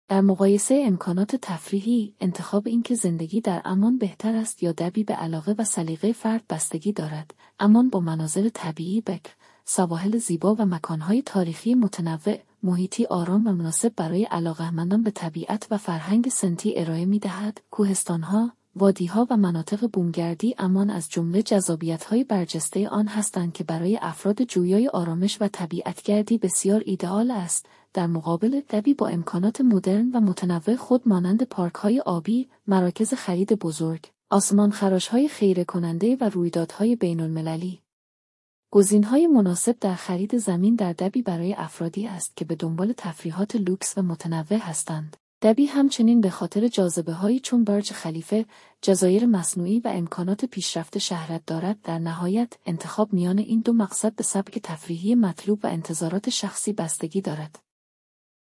در مقایسه امکانات تفریحی، انتخاب اینکه زندگی در امان بهتر است یا دبی به علاقه و سلیقه فرد بستگی دارد. امان با مناظر طبیعی بکر، سواحل زیبا و مکانهای تاریخی متنوع، محیطی آرام و مناسب برای علاقه‌مندان به طبیعت و فرهنگ سنتی ارائه می‌دهد. کوهستان‌ها، وادی‌ها و مناطق بومگردی امان از جمله جذابیت‌های برجسته آن هستند که برای افراد جویای آرامش و طبیعتگردی بسیار ایدئال است. در مقابل دبی با امکانات مدرن و متنوع خود مانند پارک‌های آبی، مراکز خرید بزرگ، آسمانخراش‌های خیره کننده و رویدادهای بین‌المللی. گزینه‌های مناسب در خرید زمین در دبی برای افرادی است که به دنبال تفریحات لوکس و متنوع هستند. دبی همچنین به خاطر جاذبه‌هایی چون برج خلیفه، جزایر مصنوعی و امکانات پیشرفت شهرت دارد. در نهایت، انتخاب میان این دو مقصد به سبک تفریحی مطلوب و انتظارات شخصی بستگی دارد.